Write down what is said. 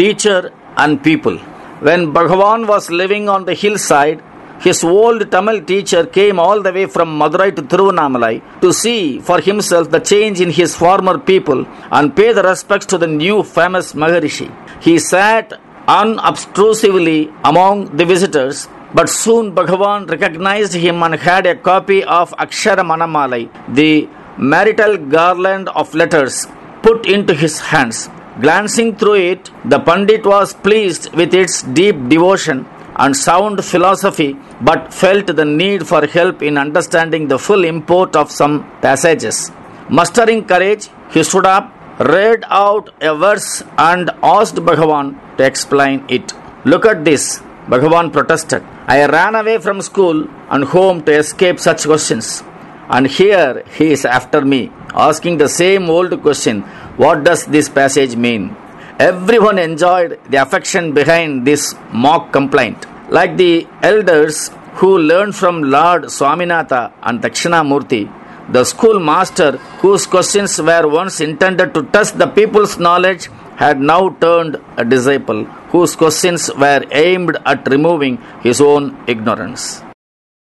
teacher and people. When Bhagavan was living on the hillside, his old Tamil teacher came all the way from Madurai to Tiruvannamalai to see for himself the change in his former people and pay the respects to the new famous Maharishi. He sat unobtrusively among the visitors, but soon Bhagavan recognized him and had a copy of Akshara Manamalai, the marital garland of letters, put into his hands. Glancing through it, the Pandit was pleased with its deep devotion and sound philosophy, but felt the need for help in understanding the full import of some passages. Mustering courage, he stood up, read out a verse and asked Bhagavan to explain it. "Look at this," Bhagavan protested. "I ran away from school and home to escape such questions. And here he is after me, asking the same old question, what does this passage mean?" Everyone enjoyed the affection behind this mock complaint. Like the elders who learned from Lord Swaminatha and Dakshinamurti, the school master whose questions were once intended to test the people's knowledge had now turned a disciple whose questions were aimed at removing his own ignorance.